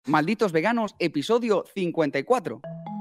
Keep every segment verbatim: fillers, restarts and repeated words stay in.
Malditos Veganos, episodio cincuenta y cuatro.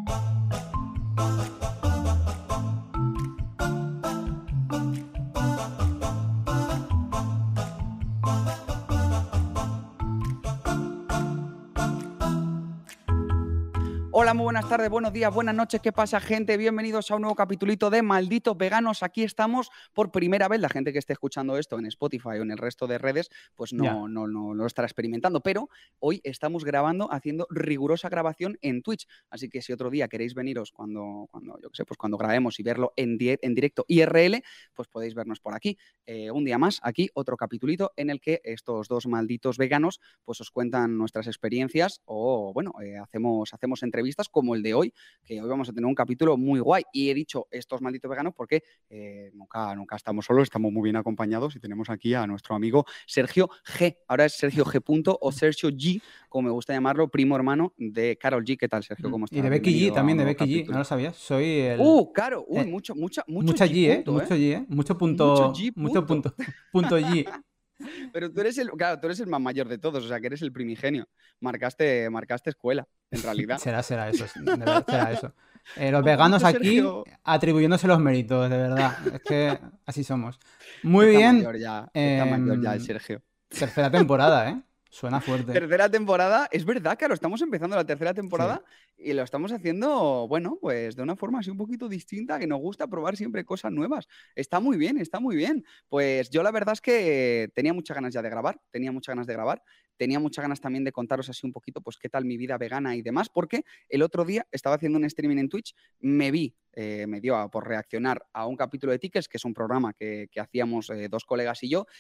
Hola, muy buenas tardes, buenos días, buenas noches, ¿qué pasa, gente? Bienvenidos a un nuevo capitulito de Malditos Veganos. Aquí estamos por primera vez. La gente que esté escuchando esto en Spotify o en el resto de redes, pues no, yeah. no, no, no lo estará experimentando. Pero hoy estamos grabando, haciendo rigurosa grabación en Twitch. Así que si otro día queréis veniros cuando, cuando yo qué sé, pues cuando grabemos y verlo en, di en directo I R L, pues podéis vernos por aquí. Eh, un día más, aquí, otro capitulito en el que estos dos malditos veganos pues os cuentan nuestras experiencias o, bueno, eh, hacemos, hacemos entrevistas como el de hoy, que hoy vamos a tener un capítulo muy guay. Y he dicho estos malditos veganos porque eh, nunca, nunca estamos solos, estamos muy bien acompañados y tenemos aquí a nuestro amigo Sergio G. Ahora es Sergio G. o Sergio G, como me gusta llamarlo, primo hermano de Karol G. ¿Qué tal, Sergio? ¿Cómo estás? Y de Becky G también, de Becky G, no lo sabías. Soy el... ¡Uh, claro! Uy, eh, mucho, mucha, mucho mucha G, G, ¿eh? punto, Mucho ¿eh? G, ¿eh? Mucho punto... Mucho G, punto. Mucho punto, punto G. Pero tú eres el, claro, tú eres el más mayor de todos, o sea, que eres el primigenio. Marcaste, marcaste escuela, en realidad. será, será eso, de verdad, será eso. Eh, los veganos aquí Sergio. atribuyéndose los méritos, de verdad. Es que así somos. Muy está bien. Mayor ya, está eh, mayor ya el Sergio. Tercera temporada, ¿eh? Suena fuerte. Tercera temporada, es verdad, claro, estamos empezando la tercera temporada sí. y lo estamos haciendo, bueno, pues de una forma así un poquito distinta, que nos gusta probar siempre cosas nuevas. Está muy bien, está muy bien. Pues yo la verdad es que tenía muchas ganas ya de grabar, tenía muchas ganas de grabar, tenía muchas ganas también de contaros así un poquito, pues qué tal mi vida vegana y demás, porque el otro día estaba haciendo un streaming en Twitch, me vi, eh, me dio a, por reaccionar a un capítulo de Tickets, que es un programa que, que hacíamos eh, dos colegas y yo,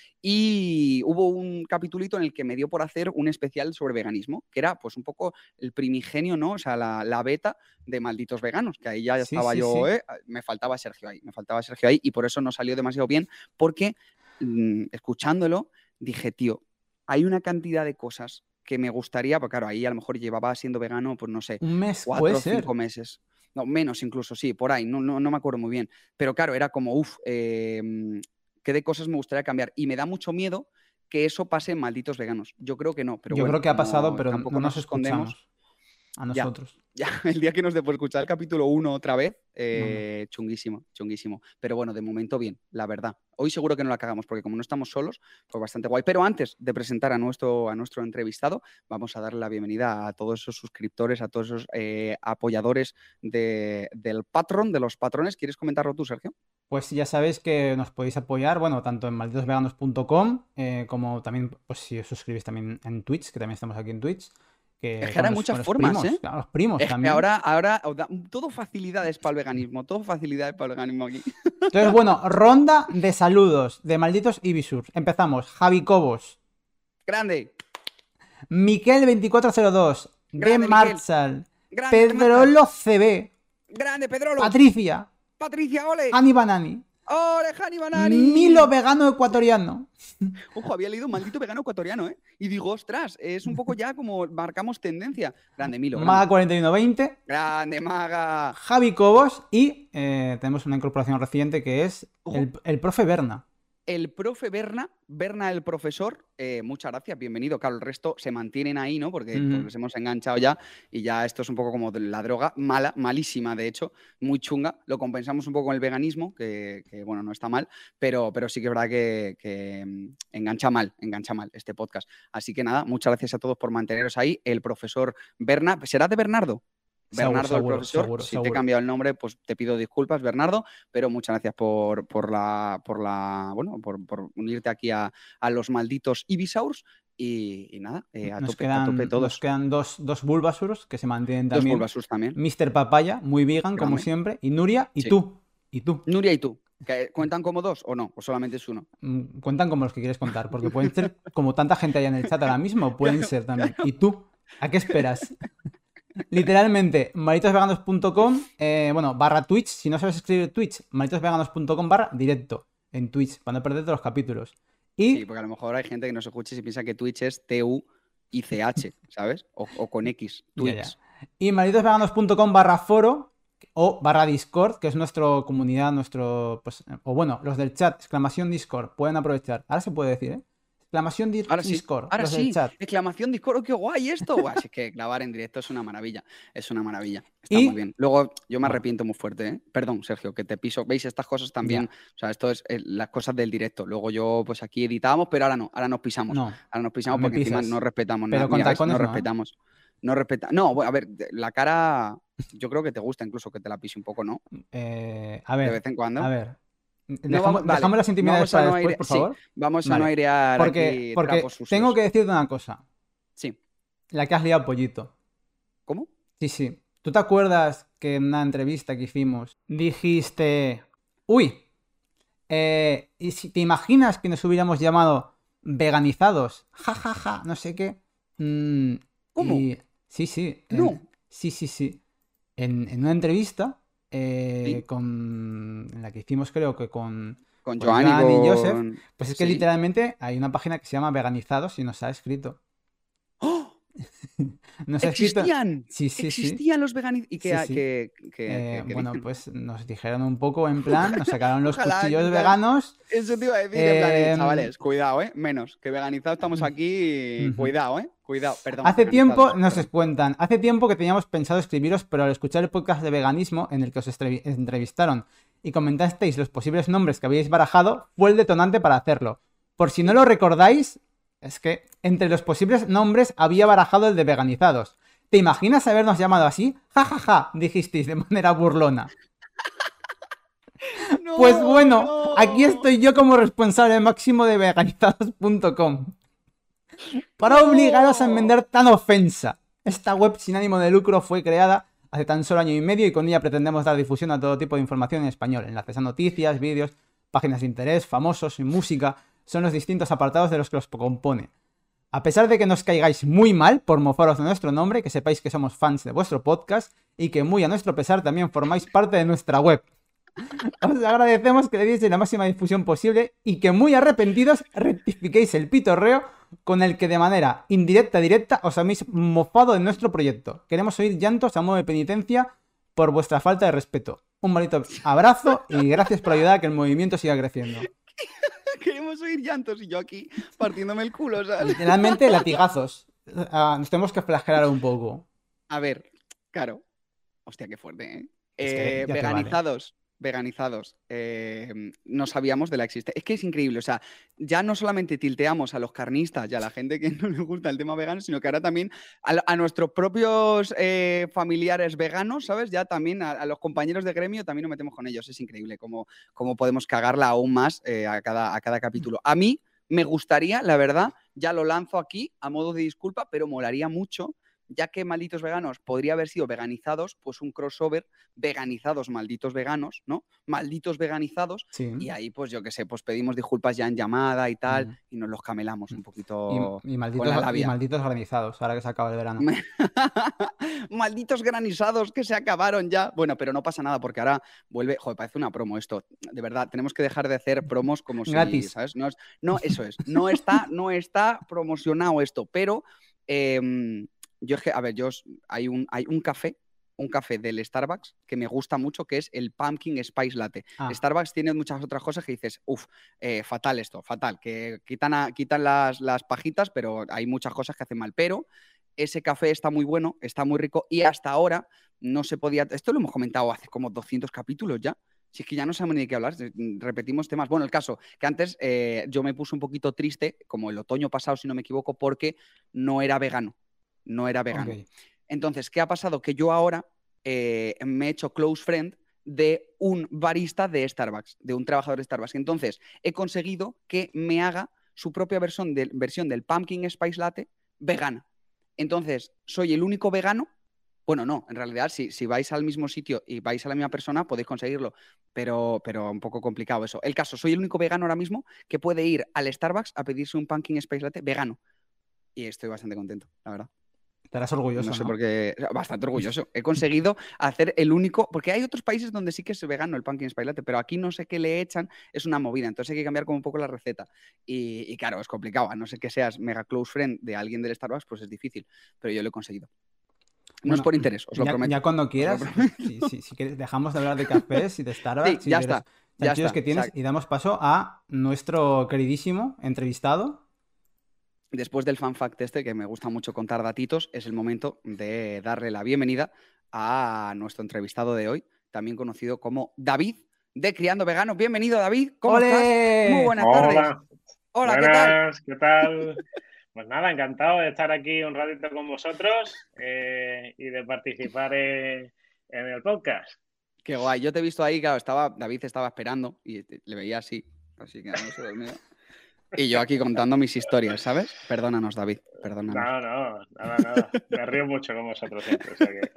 y hubo un capitulito en el que me dio por hacer un especial sobre veganismo, que era pues un poco el primigenio, ¿no? O sea, la, la beta de Malditos Veganos, que ahí ya sí, estaba sí, yo, sí. Eh, me faltaba Sergio ahí, me faltaba Sergio ahí, y por eso no salió demasiado bien, porque mmm, escuchándolo dije, tío, hay una cantidad de cosas que me gustaría, porque claro, ahí a lo mejor llevaba siendo vegano, pues no sé, un mes, cuatro o cinco meses. No, menos incluso, sí, por ahí, no, no, no me acuerdo muy bien. Pero claro, era como, uff, eh, ¿qué de cosas me gustaría cambiar? Y me da mucho miedo que eso pase en Malditos Veganos. Yo creo que no, pero Yo bueno, creo que ha pasado, pero tampoco no nos, nos escondemos. Escuchamos a nosotros. Ya, ya, el día que nos dé por escuchar el capítulo uno otra vez, eh, no. chunguísimo, chunguísimo. Pero bueno, de momento bien, la verdad. Hoy seguro que no la cagamos, porque como no estamos solos, pues bastante guay. Pero antes de presentar a nuestro, a nuestro entrevistado, vamos a darle la bienvenida a todos esos suscriptores, a todos esos eh, apoyadores de, del Patreon, de los patrones. ¿Quieres comentarlo tú, Sergio? Pues ya sabéis que nos podéis apoyar, bueno, tanto en malditos veganos punto com, eh, como también, pues si os suscribís también en Twitch, que también estamos aquí en Twitch. Que es que ahora hay muchas formas, primos, ¿eh? Claro, los primos es también. Que ahora, ahora, todo facilidades para el veganismo, todo facilidades para el veganismo aquí. Entonces, bueno, ronda de saludos de malditos Ibisur. Empezamos. Javi Cobos. Grande. Miquel veinticuatro cero dos. Grande, Ben Marshall. Grande, Pedrolo C B. Grande, Pedrolo. Patricia. Patricia, ole. Ani Banani. ¡Ole, Hani Banani! Milo vegano ecuatoriano. Ojo, había leído maldito vegano ecuatoriano, ¿eh? Y digo, ostras, es un poco ya como marcamos tendencia. Grande, Milo. Grande. Maga cuarenta y uno veinte. Grande, Maga. Javi Cobos. Y eh, tenemos una incorporación reciente que es el, el profe Berna. El profe Berna, Berna el profesor, eh, muchas gracias, bienvenido. Claro, el resto se mantienen ahí, ¿no? Porque Mm. pues, los hemos enganchado ya y ya esto es un poco como la droga, mala, malísima, de hecho, muy chunga. Lo compensamos un poco con el veganismo, que, que bueno, no está mal, pero, pero sí que es verdad que, que mm, engancha mal, engancha mal este podcast. Así que nada, muchas gracias a todos por manteneros ahí. El profesor Berna, ¿será de Bernardo? Bernardo, seguro, el profesor, seguro, si seguro. te he cambiado el nombre, pues te pido disculpas, Bernardo, pero muchas gracias por, por la, por la, bueno, por, por unirte aquí a, a los malditos Ibisaurs y, y nada, eh, a, nos tope, quedan, a tope todos. Nos quedan dos, dos Bulbasaurs que se mantienen Dos también. Bulbasaurs también. mister Papaya, muy vegan, como siempre, y Nuria, y sí. tú, y tú. Nuria y tú. ¿Cuentan como dos o no? ¿O solamente es uno? Cuentan como los que quieres contar, porque pueden ser como tanta gente allá en el chat ahora mismo, pueden claro, ser también. Claro. ¿Y tú? ¿A qué esperas? Literalmente, malditos veganos punto com, eh, bueno, barra Twitch. Si no sabes escribir Twitch, malditos veganos punto com barra directo en Twitch, para no perderte los capítulos. Y... Sí, porque a lo mejor hay gente que no se escuche y piensa que Twitch es T U I C H, ¿sabes? O, o con X, Twitch. Ya, ya. Y malditos veganos punto com barra foro o barra Discord, que es nuestra comunidad, nuestro, pues, o bueno, los del chat, exclamación Discord, pueden aprovechar. Ahora se puede decir, ¿eh? exclamación di- Ahora sí, Discord, ahora los del sí, chat. exclamación Discord, ¡oh, qué guay esto! Buah, si es que grabar en directo es una maravilla, es una maravilla, está muy Y, bien. Luego yo me bueno, arrepiento muy fuerte, ¿eh? Perdón, Sergio, que te piso. ¿Veis estas cosas también? ya, O sea, esto es eh, las cosas del directo. Luego yo, pues aquí editábamos, pero ahora no, ahora nos pisamos. no, Ahora nos a- pisamos me porque encima no pisas. respetamos nada. Pero con Mira, ¿ves? No tacones no, ¿eh? respetamos. No respeta. No, bueno, a ver, de- la cara, yo creo que te gusta incluso que te la pise un poco, ¿no? Eh, a De ver, vez en a cuando. ver. No vamos, Dejamos, vale, dejamos las no intimidades vamos a para no después, airear. por Sí, favor. vamos a no Vale. airear Porque, aquí porque trapos tengo sucios. que decirte una cosa. Sí. La que has liado, pollito. ¿Cómo? Sí, sí. ¿Tú te acuerdas que en una entrevista que hicimos dijiste, uy, eh, ¿y si te imaginas que nos hubiéramos llamado veganizados? Ja, ja, ja, no sé qué. Mm, ¿Cómo? y sí, sí. en- No. sí, sí, sí. En, en una entrevista eh, Sí. con en la que hicimos, creo que con, Con con Joan y Joan y Joseph, con. pues es que Sí. literalmente hay una página que se llama Veganizados y nos ha escrito. ¡Oh! Nos ha escrito. ¡Existían! Sí, sí, sí. Existían los veganos. ¿Y Sí, qué, sí. qué- qué- Eh, qué- qué bueno, dicen? pues nos dijeron un poco en plan, nos sacaron los Ojalá, cuchillos quizás- veganos. Eso te iba a decir, en plan, eh, Em, chavales, cuidado, ¿eh? Menos, que veganizados estamos aquí. Ujú. Cuidado, ¿eh? Cuidado, perdón. Hace tiempo, veganizados, nos perdón. cuentan, hace tiempo que teníamos pensado escribiros, pero al escuchar el podcast de veganismo en el que os estrevi- entrevistaron y comentasteis los posibles nombres que habíais barajado, fue el detonante para hacerlo. Por si no lo recordáis, es que entre los posibles nombres había barajado el de veganizados. ¿Te imaginas habernos llamado así? Ja, ja, ja, dijisteis de manera burlona. No, Pues bueno, no. aquí estoy yo como responsable máximo de veganizados punto com para No. obligaros a enmendar tan ofensa. Esta web sin ánimo de lucro fue creada hace tan solo año y medio y con ella pretendemos dar difusión a todo tipo de información en español. Enlaces a noticias, vídeos, páginas de interés, famosos y música son los distintos apartados de los que los compone. A pesar de que nos caigáis muy mal por mofaros de nuestro nombre, que sepáis que somos fans de vuestro podcast y que muy a nuestro pesar también formáis parte de nuestra web. Os agradecemos que le deis la máxima difusión posible y que muy arrepentidos rectifiquéis el pitorreo con el que de manera indirecta directa os habéis mofado de nuestro proyecto. Queremos oír llantos a modo de penitencia por vuestra falta de respeto. Un bonito abrazo y gracias por ayudar a que el movimiento siga creciendo. Queremos oír llantos y yo aquí partiéndome el culo, ¿sabes? Literalmente latigazos. Ah, nos tenemos que flagelar un poco. A ver, claro. Hostia, qué fuerte, ¿eh? Es que Eh, ya te vale. veganizados, veganizados. eh, no sabíamos de la existencia. Es que es increíble, o sea, ya no solamente tilteamos a los carnistas y a la gente que no le gusta el tema vegano, sino que ahora también a, a nuestros propios eh, familiares veganos, ¿sabes? Ya también a, a los compañeros de gremio también nos metemos con ellos. Es increíble cómo, cómo podemos cagarla aún más eh, a, cada, a cada capítulo. A mí me gustaría, la verdad, ya lo lanzo aquí a modo de disculpa, pero molaría mucho, ya que Malditos Veganos podría haber sido veganizados, pues un crossover, veganizados, malditos veganos, ¿no? Malditos veganizados, Sí. y ahí, pues yo qué sé, pues pedimos disculpas ya en llamada y tal, Mm. y nos los camelamos un Y, poquito y con la malditos, y labia. malditos granizados, ahora que se acaba el verano. Malditos granizados que se acabaron ya. Bueno, pero no pasa nada porque ahora vuelve. Joder, parece una promo esto. De verdad, tenemos que dejar de hacer promos como si. Gratis. ¿Sabes? No, es- no, eso es. No está, no está promocionado esto. Pero em, yo es que, a ver, yo os- hay un, hay un café. Un café del Starbucks que me gusta mucho, que es el Pumpkin Spice Latte. Ah, Starbucks tiene muchas otras cosas que dices, uff, fatal esto, fatal, que quitan, a- quitan las, las pajitas, pero hay muchas cosas que hacen mal. Pero ese café está muy bueno, está muy rico y hasta ahora no se podía... Esto lo hemos comentado hace como doscientos capítulos ya. Si es que ya no sabemos ni de qué hablar, repetimos temas. Bueno, el caso, que antes eh, yo me puse un poquito triste, como el otoño pasado, si no me equivoco, porque no era vegano. No era vegano. ok. Entonces, ¿qué ha pasado? Que yo ahora eh, me he hecho close friend de un barista de Starbucks, de un trabajador de Starbucks. Entonces, he conseguido que me haga su propia versión, de, versión del Pumpkin Spice Latte vegana. Entonces, soy el único vegano. Bueno, no, en realidad, si, si vais al mismo sitio y vais a la misma persona, podéis conseguirlo, pero, pero un poco complicado eso. El caso, soy el único vegano ahora mismo que puede ir al Starbucks a pedirse un Pumpkin Spice Latte vegano. Y estoy bastante contento, la verdad. Estarás orgulloso, No sé ¿no? por qué, bastante orgulloso. He conseguido hacer el único, porque hay otros países donde sí que es vegano el Pumpkin Spice Latte, pero aquí no sé qué le echan, es una movida, entonces hay que cambiar como un poco la receta. Y, y claro, es complicado, a no ser que seas mega close friend de alguien del Starbucks, pues es difícil, pero yo lo he conseguido. No Bueno, es por interés, os lo ya, prometo. ya cuando Os lo quieras, prometo. si, si- si quieres, dejamos de hablar de cafés y de Sí, Starbucks y ya de los está, ya chanchullos está. que O tienes sea, y damos paso a nuestro queridísimo entrevistado. después del fan fact este, que me gusta mucho contar datitos, es el momento de darle la bienvenida a nuestro entrevistado de hoy, también conocido como David, de Criando Veganos. Bienvenido, David. ¿Cómo estás? Muy ¡Ole! buenas tardes. Hola, Hola, ¿qué tal? buenas, ¿qué tal? Pues nada, encantado de estar aquí un ratito con vosotros eh, y de participar en, en el podcast. Qué guay. Yo te he visto ahí, claro, estaba, David estaba esperando y te- le veía así, así que no se dormía. Y yo aquí contando mis historias, ¿sabes? Perdónanos, David, perdónanos. No, no, nada, nada. Me río mucho con vosotros siempre. O sea que...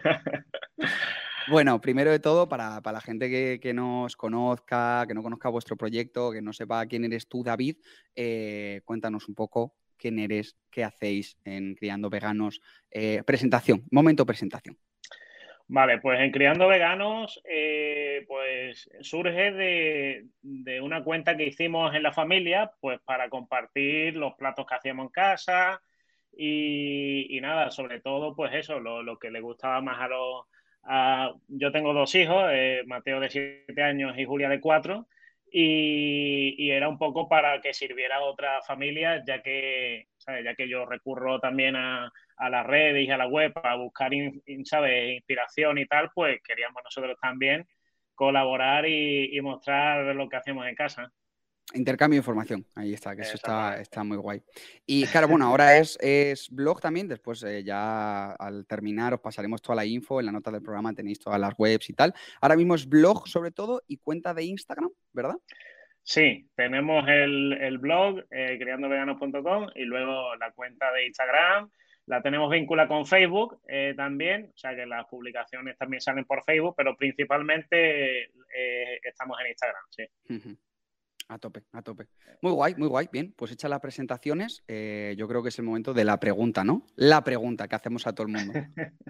Bueno, primero de todo, para, para la gente que, que no os conozca, que no conozca vuestro proyecto, que no sepa quién eres tú, David, eh, cuéntanos un poco quién eres, qué hacéis en Criando Veganos. Eh, presentación, momento presentación. Vale, pues en Criando Veganos, eh, pues surge de, de una cuenta que hicimos en la familia, pues para compartir los platos que hacíamos en casa y, y nada, sobre todo, pues eso, lo, lo que le gustaba más a los... a- yo tengo dos hijos, eh, Mateo de siete años y Julia de cuatro, y, y era un poco para que sirviera a otras familias, ya que, ¿sabes? Ya que yo recurro también a a las redes y a la web para buscar, in, in, ¿sabes? Inspiración y tal, pues queríamos nosotros también colaborar y, y mostrar lo que hacemos en casa. Intercambio de información, ahí está, que eso está, está muy guay. Y claro, bueno, ahora es, es blog también, después eh, ya al terminar os pasaremos toda la info, en la nota del programa tenéis todas las webs y tal. Ahora mismo es blog sobre todo y cuenta de Instagram, ¿verdad? Sí, tenemos el, el blog eh, criando veganos punto com y luego la cuenta de Instagram. La tenemos vinculada con Facebook eh, también, o sea que las publicaciones también salen por Facebook, pero principalmente eh, estamos en Instagram, sí. Uh-huh. A tope, a tope. Muy guay, muy guay. Bien, pues hechas las presentaciones, eh, yo creo que es el momento de la pregunta, ¿no? La pregunta que hacemos a todo el mundo.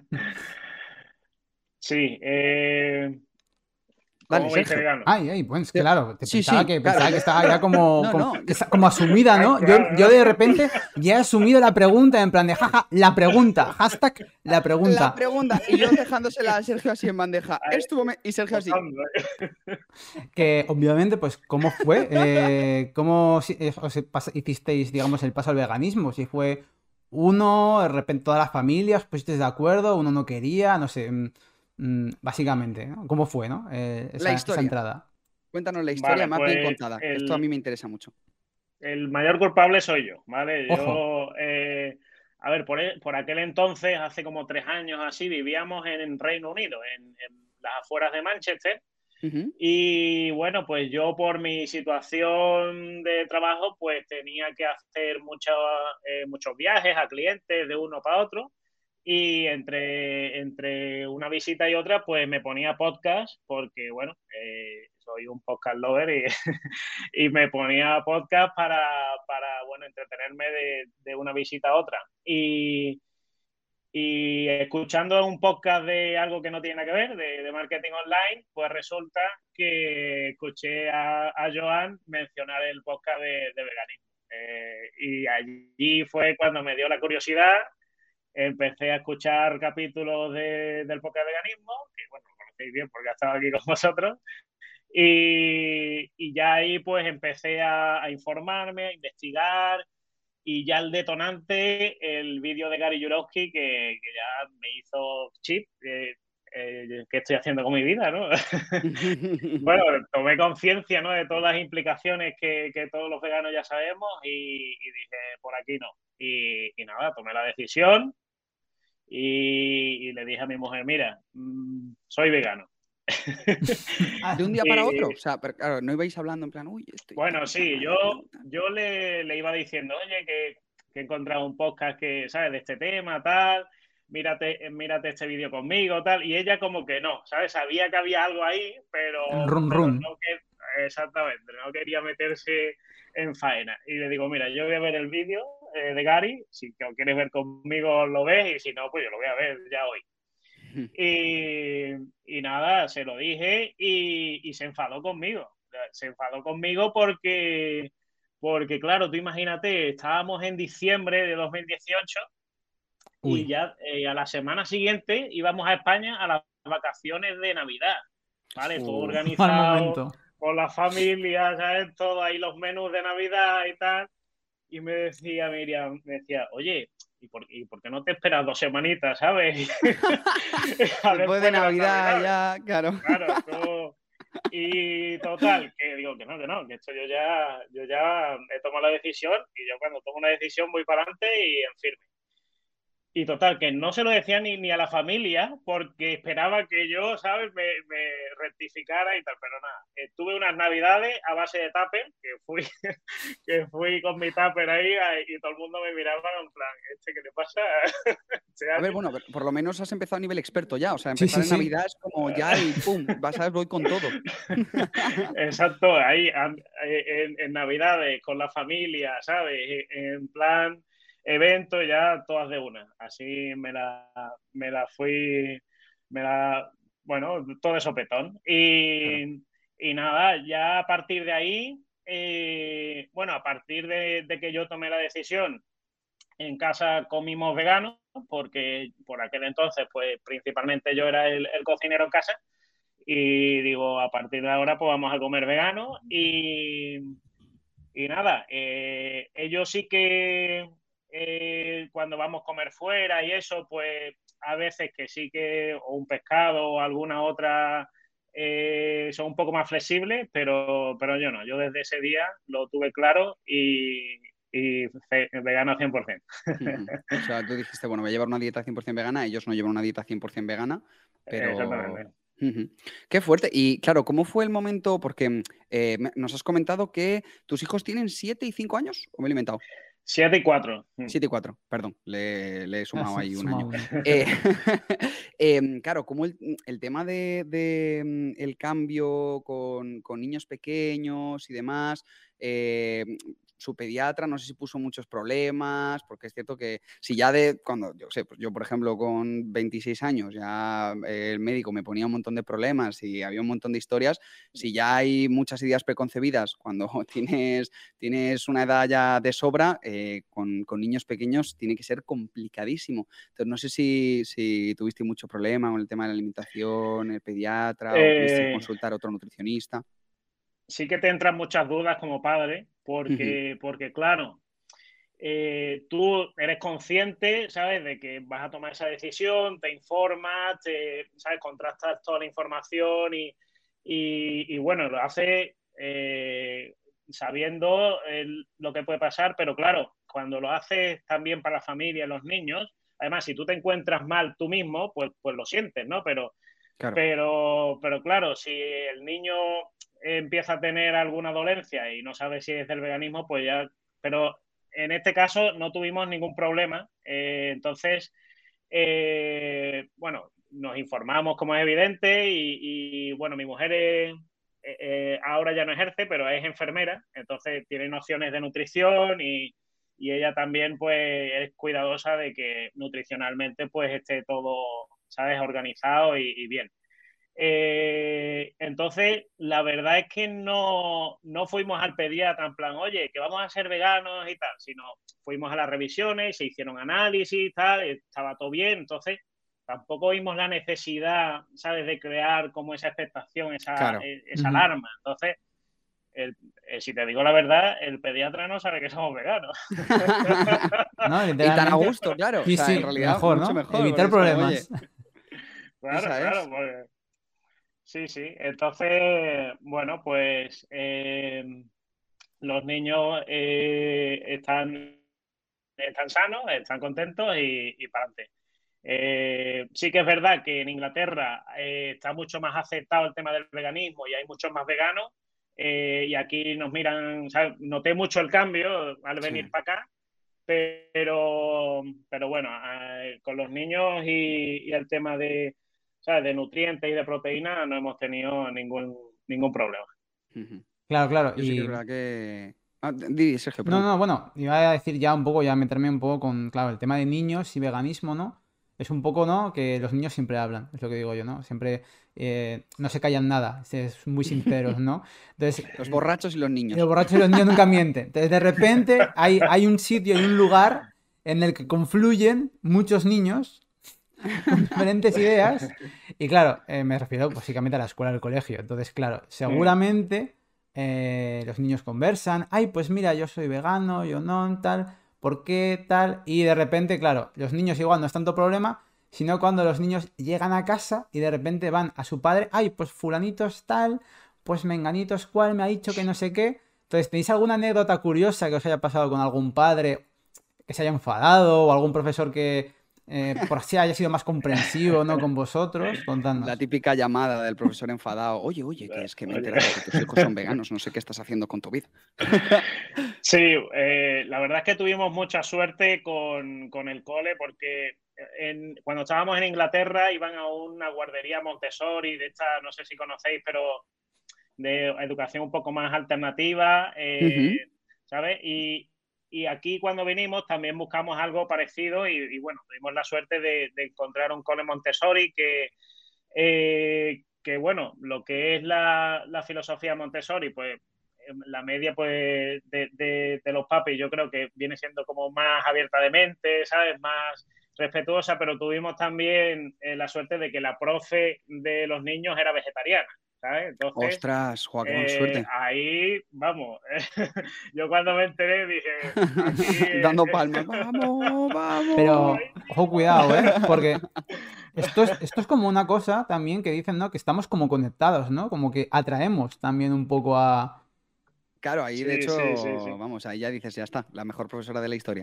Sí, eh... Dale, ¿Cómo veis Sergio. vegano? Ay, ay, pues claro, te Sí, pensaba, sí, que, claro, pensaba yo- que estaba ya como, No, como, no, que está como asumida, ¿no? Ay, Yo, claro, yo ¿no? de repente ya he asumido la pregunta, en plan de jaja, la pregunta, hashtag la La pregunta. pregunta, y yo dejándosela a Sergio así en bandeja. Ay, Es tu momen- Y Sergio así. votando, ¿eh? Que obviamente, pues, ¿cómo fue? Eh, ¿Cómo si- eh, os pas- hicisteis, digamos, el paso al veganismo? Si fue uno, de repente todas las familias, pues de acuerdo, uno no quería, no sé, mm, mm, básicamente, ¿no? ¿Cómo fue, ¿no? Eh, La esa, esa historia. entrada. Cuéntanos la historia Vale, más bien pues contada, que esto a el, mí me interesa mucho. el mayor culpable soy yo, ¿vale? Ojo. Yo, eh, a ver, por, e- por aquel entonces, hace como tres años así, vivíamos en Reino Unido, en, en las afueras de Manchester. Ujú. Y bueno, pues yo por mi situación de trabajo, pues tenía que hacer muchos eh, muchos viajes a clientes de uno para otro. Y entre, entre una visita y otra, pues me ponía podcast, porque bueno, eh, soy un podcast lover y, y me ponía podcast para, para bueno, entretenerme de, de una visita a otra. Y, y escuchando un podcast de algo que no tiene nada que ver, de, de marketing online, pues resulta que escuché a, a Joan mencionar el podcast de, de veganismo. Eh, y allí fue cuando me dio la curiosidad, empecé a escuchar capítulos de, del podcast de veganismo, que bueno, lo conocéis bien porque ha estado aquí con vosotros, y, y ya ahí pues empecé a, a informarme, a investigar, y ya el detonante, el vídeo de Gary Yourofsky, que, que ya me hizo chip, eh, eh, ¿qué estoy haciendo con mi vida, no? Bueno, tomé conciencia, ¿no?, de todas las implicaciones que, que todos los veganos ya sabemos y, y dije, por aquí no. Y, y nada, tomé la decisión y, y le dije a mi mujer, mira, mmm, soy vegano. De un día para otro. Y, O sea, pero claro, no ibais hablando en plan, uy, estoy, bueno, estoy sí, mal, yo, no, tal. yo le, le iba diciendo, oye, que, que he encontrado un podcast que, ¿sabes?, de este tema, tal, mírate, mírate este vídeo conmigo, tal, y ella como que no, ¿sabes? Sabía que había algo ahí, pero, El run pero run. no que, exactamente, no quería meterse en faena. Y le digo, mira, yo voy a ver el vídeo eh, de Gary, si lo quieres ver conmigo lo ves, y si no, pues yo lo voy a ver ya hoy. Y, y nada, se lo dije y, y se enfadó conmigo. Se enfadó conmigo porque, porque, claro, tú imagínate, estábamos en diciembre de dos mil dieciocho y Uy. ya eh, a la semana siguiente íbamos a España a las vacaciones de Navidad, ¿vale? Todo Uf. Mal organizado momento. con la familia, ¿sabes? Todo ahí los menús de Navidad y tal. y me decía Miriam, me decía, oye, ¿y por, y por qué no te esperas dos semanitas, ¿sabes? Después de Navidad ya, claro. Claro, todo... Y total, que digo que no, que no, que esto yo ya, yo ya he tomado la decisión y yo cuando tomo una decisión voy para adelante y en firme. Y total, que no se lo decía ni, ni a la familia porque esperaba que yo, ¿sabes?, me, me rectificara y tal, pero nada. Eh, tuve unas navidades a base de tupper, que fui, que fui con mi tupper ahí y todo el mundo me miraba en plan, ¿este qué le pasa? Este a ver, bueno, por lo menos has empezado a nivel experto ya, o sea, Sí, empezar sí, en sí. Navidad es como ya el pum, vas a ver, voy con todo. Exacto, ahí en, en Navidades con la familia, ¿sabes? En plan evento ya todas de una. Así me la, me la fui, me la, bueno, todo de sopetón. Y, Claro. y nada, ya a partir de ahí, eh, bueno, a partir de, de que yo tomé la decisión, en casa comimos veganos, porque por aquel entonces, pues principalmente yo era el, el cocinero en casa. Y digo, a partir de ahora, pues vamos a comer vegano. Y, y nada, eh, ellos sí que eh, cuando vamos a comer fuera y eso, pues a veces que sí que, o un pescado o alguna otra, eh, son un poco más flexibles, pero, pero yo no, yo desde ese día lo tuve claro y, y vegano cien por ciento. Uh-huh. O sea, tú dijiste, bueno, voy a llevar una dieta cien por ciento vegana, ellos no llevan una dieta cien por ciento vegana, pero... Exactamente. Uh-huh. Qué fuerte. Y claro, ¿cómo fue el momento? Porque eh, nos has comentado que tus hijos tienen siete y cinco años, ¿o me he inventado? siete y cuatro. siete y cuatro, perdón, le, le he sumado Ah, ahí un suma año. uno. Eh, eh, claro, como el, el tema de, de, el cambio con, con niños pequeños y demás, eh, su pediatra no sé si puso muchos problemas, porque es cierto que si ya de, cuando, yo sé, pues yo por ejemplo con veintiséis años ya el médico me ponía un montón de problemas y había un montón de historias, si ya hay muchas ideas preconcebidas cuando tienes, tienes una edad ya de sobra, eh, con, con niños pequeños tiene que ser complicadísimo. Entonces no sé si, si tuviste mucho problema con el tema de la alimentación, el pediatra, o tuviste que Eh, consultar a otro nutricionista. sí que te entran muchas dudas como padre, Uh-huh. porque, porque claro, eh, tú eres consciente, ¿sabes?, de que vas a tomar esa decisión, te informas, te, ¿sabes?, contrastas toda la información y, y, y bueno, lo haces eh, sabiendo el, lo que puede pasar, pero claro, cuando lo haces también para la familia y los niños, además, si tú te encuentras mal tú mismo, pues, pues lo sientes, ¿no? Pero, Claro. pero, pero claro, si el niño empieza a tener alguna dolencia y no sabe si es del veganismo, pues ya... Pero en este caso no tuvimos ningún problema. Eh, entonces, eh, bueno, nos informamos como es evidente y, y bueno, mi mujer es, eh, ahora ya no ejerce, pero es enfermera, entonces tiene nociones de nutrición y, y ella también pues es cuidadosa de que nutricionalmente pues esté todo, ¿sabes?, organizado y, y bien. Eh, entonces, la verdad es que no, no fuimos al pediatra en plan, oye, que vamos a ser veganos y tal, sino fuimos a las revisiones, se hicieron análisis y tal, estaba todo bien, entonces tampoco vimos la necesidad, ¿sabes?, de crear como esa expectación, esa, Claro. esa Ujú. alarma. Entonces, el, eh, si te digo la verdad, el pediatra no sabe que somos veganos. No, Y tan a literalmente. gusto, claro. O Sí, sea, en sí, realidad, mejor, mucho ¿no? mejor, porque Evitar es como, oye, problemas. Claro, esa claro, es. pues sí, sí. Entonces, bueno, pues eh, los niños eh, están, están sanos, están contentos y, y para adelante. Eh, sí que es verdad que en Inglaterra eh, está mucho más aceptado el tema del veganismo y hay muchos más veganos. Eh, y aquí nos miran, ¿sabes? Noté mucho el cambio al Sí. venir para acá, pero, pero bueno, eh, con los niños y, y el tema de, ¿sabes?, de nutrientes y de proteínas no hemos tenido ningún, ningún problema. Uh-huh. Claro, claro. Yo sí que es Y verdad que... Ah, di, Sergio, no, perdón. no, bueno, iba a decir ya un poco, ya meterme un poco con, claro, el tema de niños y veganismo, ¿no? Es un poco, ¿no? Que los niños siempre hablan, es lo que digo yo, ¿no? Siempre eh, no se callan nada, es muy sinceros, ¿no? Entonces, Los borrachos y los los niños. borrachos y los niños nunca mienten. Entonces, de repente, hay, hay un sitio y un lugar en el que confluyen muchos niños con diferentes ideas. Y claro, eh, me refiero básicamente a la escuela, al colegio. Entonces, claro, Mm. seguramente eh, los niños conversan, ay, pues mira, yo soy vegano, yo no, tal, ¿por qué tal? Y de repente, claro, los niños igual no es tanto problema, sino cuando los niños llegan a casa y de repente van a su padre, ay, pues fulanito es tal, pues menganito es cual, me ha dicho que no sé qué. Entonces, ¿tenéis alguna anécdota curiosa que os haya pasado con algún padre que se haya enfadado o algún profesor que eh, por así haya sido más comprensivo, ¿no? Con vosotros? La Contadnos. típica llamada del profesor enfadado. Oye, oye, que es que me he enterado que tus hijos son veganos, no sé qué estás haciendo con tu vida. Sí, eh, la verdad es que tuvimos mucha suerte con, con el cole porque en, cuando estábamos en Inglaterra iban a una guardería Montessori, de esta, no sé si conocéis, pero de educación un poco más alternativa, eh, Ujú. ¿sabes? Y, y aquí cuando vinimos también buscamos algo parecido y, y bueno, tuvimos la suerte de, de encontrar un cole Montessori que, eh, que bueno, lo que es la, la filosofía Montessori, pues la media pues de, de, de los papis yo creo que viene siendo como más abierta de mente, ¿sabes? Más respetuosa, pero tuvimos también eh, la suerte de que la profe de los niños era vegetariana, ¿sabes? Entonces, Ostras, Joaquín, eh, suerte. ahí, vamos, yo cuando me enteré dije, aquí... Eh, Dando palmas. Vamos, vamos. Pero, ojo, cuidado, ¿eh? Porque esto es, esto es como una cosa también que dicen, ¿no? Que estamos como conectados, ¿no? Como que atraemos también un poco a... Claro, ahí de sí, sí, sí, hecho, sí, vamos, ahí ya dices, ya está, la mejor profesora de la historia.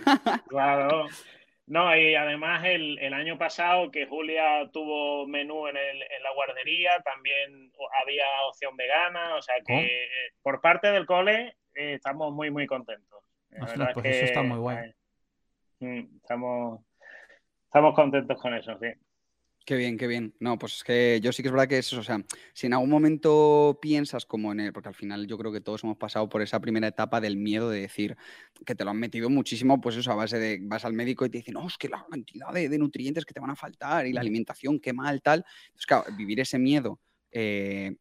claro. No, y además el, el año pasado que Julia tuvo menú en, el, en la guardería, también había opción vegana, o sea Oh, que eh, por parte del cole eh, estamos muy, muy contentos. La ostras, verdad es pues eso está que muy guay. eh, mm, estamos, estamos contentos con eso, sí. Qué bien, qué bien. No, pues es que yo sí que es verdad que es eso. O sea, si en algún momento piensas como en el, porque al final yo creo que todos hemos pasado por esa primera etapa del miedo de decir que te lo han metido muchísimo, pues eso, a base de vas al médico y te dicen, no, es que la cantidad de, de nutrientes que te van a faltar y la Mm. alimentación, qué mal, tal. Entonces, claro, vivir ese miedo, eh,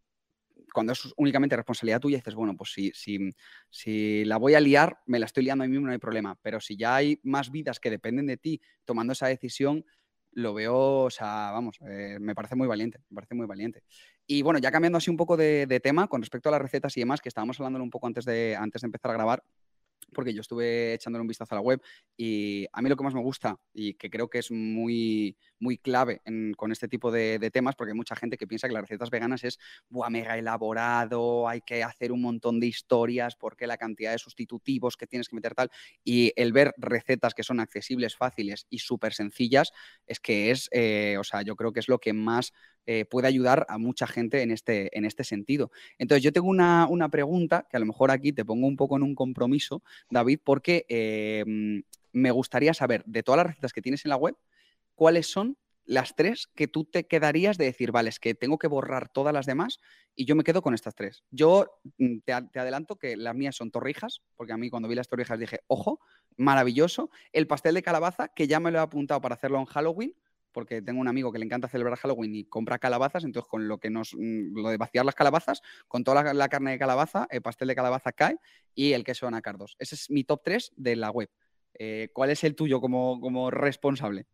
cuando es únicamente responsabilidad tuya, dices, bueno, pues si, si, si la voy a liar, me la estoy liando a mí mismo, no hay problema. Pero si ya hay más vidas que dependen de ti tomando esa decisión, lo veo, o sea, vamos, eh, me parece muy valiente, me parece muy valiente. Y bueno, ya cambiando así un poco de, de tema con respecto a las recetas y demás, que estábamos hablándolo un poco antes de, antes de empezar a grabar, porque yo estuve echándole un vistazo a la web y a mí lo que más me gusta y que creo que es muy, muy clave en, con este tipo de, de, temas, porque hay mucha gente que piensa que las recetas veganas es buah, mega elaborado, hay que hacer un montón de historias porque la cantidad de sustitutivos que tienes que meter tal, y el ver recetas que son accesibles, fáciles y súper sencillas es que es, eh, o sea, yo creo que es lo que más eh, puede ayudar a mucha gente en este, en este sentido. Entonces yo tengo una, una pregunta que a lo mejor aquí te pongo un poco en un compromiso, David, porque eh, me gustaría saber, de todas las recetas que tienes en la web, cuáles son las tres que tú te quedarías de decir, vale, es que tengo que borrar todas las demás y yo me quedo con estas tres. Yo te, te adelanto que las mías son torrijas, porque a mí cuando vi las torrijas dije, ojo, maravilloso. El pastel de calabaza, que ya me lo he apuntado para hacerlo en Halloween, porque tengo un amigo que le encanta celebrar Halloween y compra calabazas, entonces con lo que nos, lo de vaciar las calabazas, con toda la, la carne de calabaza, el pastel de calabaza cae y el queso anacardos. Ese es mi top tres de la web. Eh, ¿Cuál es el tuyo como, como responsable?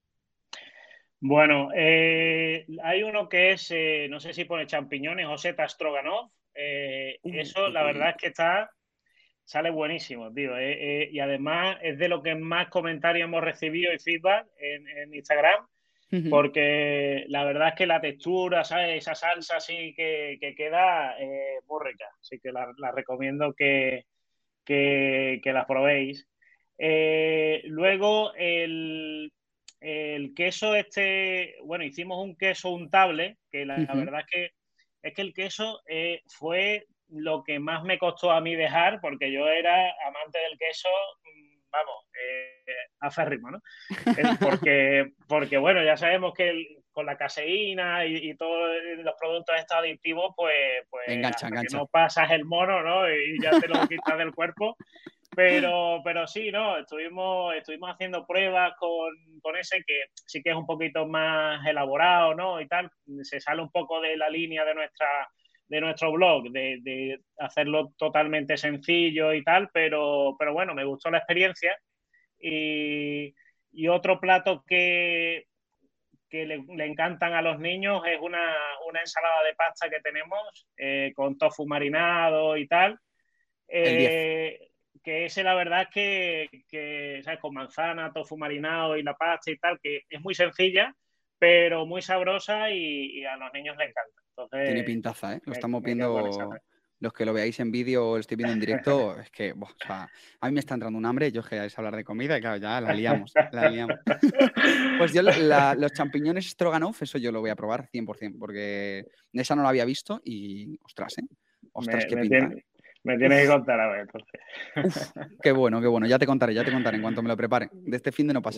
Bueno, eh, hay uno que es, eh, no sé si pone champiñones o seta stroganoff. Eh, Uh, eso, qué la verdad es rico. que está, sale buenísimo, tío. Eh, eh, y además es de lo que más comentarios hemos recibido y feedback en, en Instagram, porque la verdad es que la textura, ¿sabes? Esa salsa así que, que queda eh, muy rica. Así que la, la recomiendo que, que, que las probéis. Eh, luego, el, el queso este, bueno, hicimos un queso untable, que la, la verdad es que es que el queso eh, fue lo que más me costó a mí dejar, porque yo era amante del queso, vamos, eh, aférrimo, ¿no? Eh, porque, porque, bueno, ya sabemos que el, con la caseína y, y todos los productos estos adictivos, pues, pues Engancha, hasta que engancha. no pasas el mono, ¿no? Y ya te lo quitas del cuerpo. Pero, pero sí, ¿no? Estuvimos, estuvimos haciendo pruebas con, con ese que sí que es un poquito más elaborado, ¿no? Y tal. Se sale un poco de la línea de nuestra de nuestro blog, de, de hacerlo totalmente sencillo y tal, pero, pero bueno, me gustó la experiencia. Y, y otro plato que, que le, le encantan a los niños es una, una ensalada de pasta que tenemos eh, con tofu marinado y tal. El diez. Eh, que ese la verdad es que, que ¿sabes? Con manzana, tofu marinado y la pasta y tal, que es muy sencilla, pero muy sabrosa y, y a los niños les encanta. Tiene Entonces, pintaza, ¿eh? Lo me, estamos me quedo con esa. viendo, los que lo veáis en vídeo o lo estoy viendo en directo, es que, buah, o sea, a mí me está entrando un hambre, yo os queráis hablar de comida y claro, ya la liamos, la liamos. Pues yo la- los champiñones stroganoff, eso yo lo voy a probar cien por ciento, porque esa no la había visto y, ostras, ¿eh? Ostras, Me, qué me, pinta, ¿eh? tiene, me tienes que Uf, contar a ver, entonces. uf, qué bueno, qué bueno. Ya te contaré, ya te contaré en cuanto me lo prepare. De este fin de no pasa.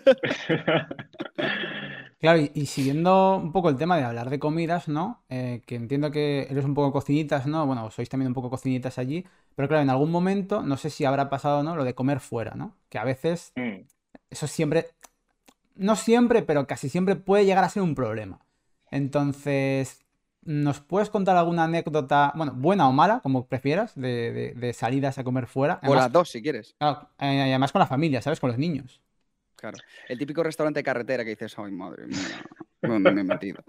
Claro, y, y siguiendo un poco el tema de hablar de comidas, ¿no? Eh, que entiendo que eres un poco cocinitas, ¿no? Bueno, sois también un poco cocinitas allí, pero claro, en algún momento, no sé si habrá pasado, ¿no? Lo de comer fuera, ¿no? Que a veces, Mm. eso siempre, no siempre, pero casi siempre puede llegar a ser un problema. Entonces, ¿nos puedes contar alguna anécdota, bueno, buena o mala, como prefieras, de, de- de salidas a comer fuera? O las Además, dos, si quieres. claro, eh, además con la familia, ¿sabes? Con los niños. Claro. El típico restaurante de carretera que dices, ay, madre mía, ¿dónde me he metido?